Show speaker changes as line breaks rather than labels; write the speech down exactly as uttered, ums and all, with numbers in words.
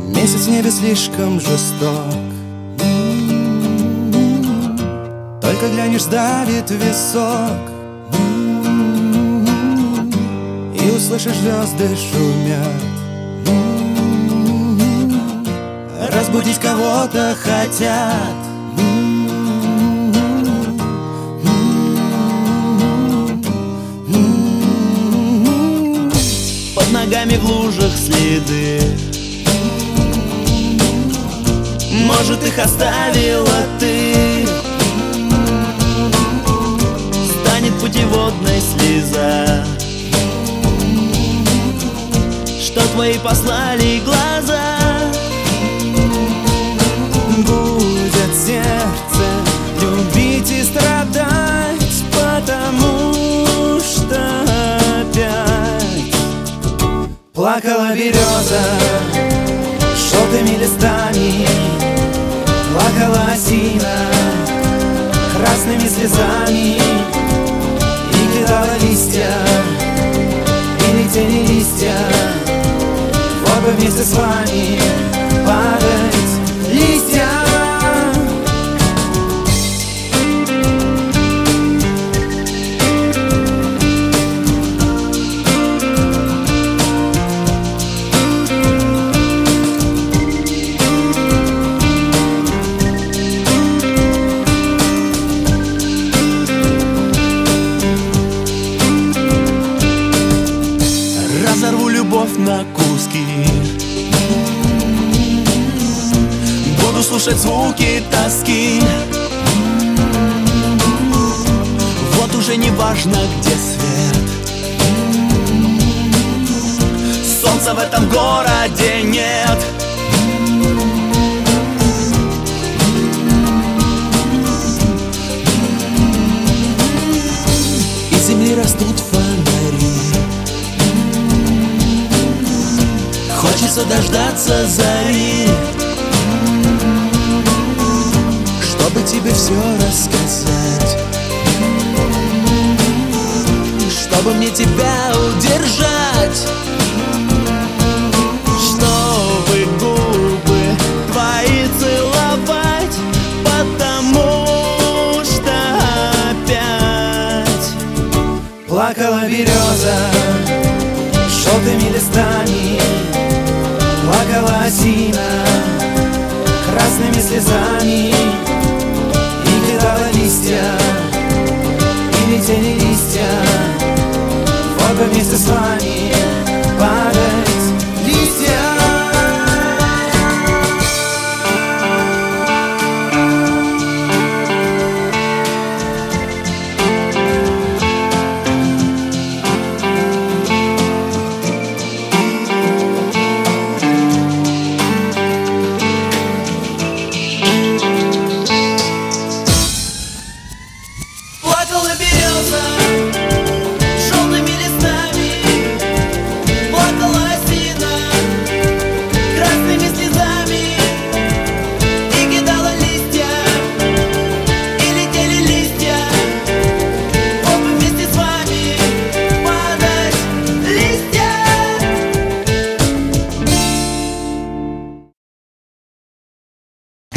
Месяц в небе слишком жесток. Только глянешь, сдавит висок, и услышишь, звезды шумят. Разбудить кого-то хотят.
Под ногами в лужах следы, может, их оставила ты. Станет путеводной слеза, что твои послали глаза.
Будет сердце любить и страдать, потому что опять плакала береза желтыми листами, плакала осина красными слезами, и кидала листья, и летели листья, вот бы вместе с вами падать листья.
Разорву любовь на куски, буду слушать звуки тоски. Вот уже не важно, где свет, солнца в этом городе нет.
Из земли растут фонари,
Хочется дождаться зари,
чтобы тебе все рассказать,
чтобы мне тебя удержать, чтобы губы твои целовать, потому что опять
плакала береза желтыми листами, плакала осина красными слезами, и кидала листья, и летели листья, вот бы вместе с вами